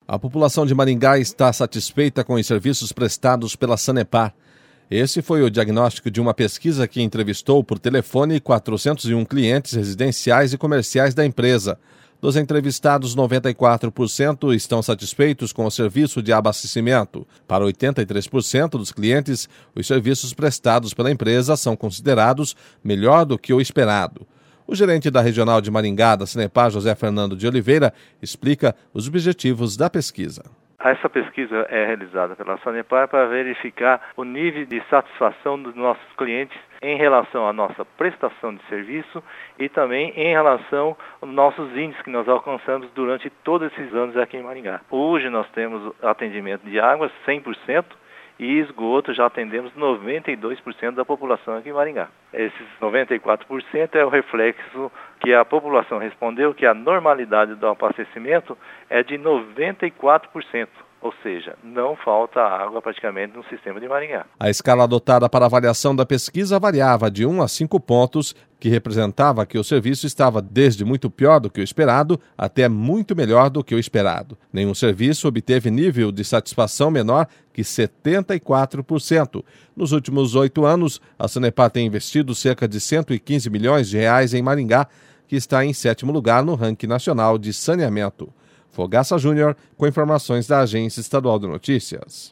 A população de Maringá está satisfeita com os serviços prestados pela Sanepar. Esse foi o diagnóstico de uma pesquisa que entrevistou por telefone 401 clientes residenciais e comerciais da empresa. Dos entrevistados, 94% estão satisfeitos com o serviço de abastecimento. Para 83% dos clientes, os serviços prestados pela empresa são considerados melhor do que o esperado. O gerente da Regional de Maringá, da Sanepar, José Fernando de Oliveira, explica os objetivos da pesquisa. Essa pesquisa é realizada pela Sanepar para verificar o nível de satisfação dos nossos clientes em relação à nossa prestação de serviço e também em relação aos nossos índices que nós alcançamos durante todos esses anos aqui em Maringá. Hoje nós temos atendimento de água 100%. E esgoto já atendemos 92% da população aqui em Maringá. Esses 94% é o reflexo que a população respondeu que a normalidade do abastecimento é de 94%. Ou seja, não falta água praticamente no sistema de Maringá. A escala adotada para avaliação da pesquisa variava de 1 a 5 pontos, que representava que o serviço estava desde muito pior do que o esperado até muito melhor do que o esperado. Nenhum serviço obteve nível de satisfação menor que 74%. Nos últimos 8 anos, a Sanepar tem investido cerca de 115 milhões de reais em Maringá, que está em 7º lugar no ranking nacional de saneamento. Fogaça Júnior, com informações da Agência Estadual de Notícias.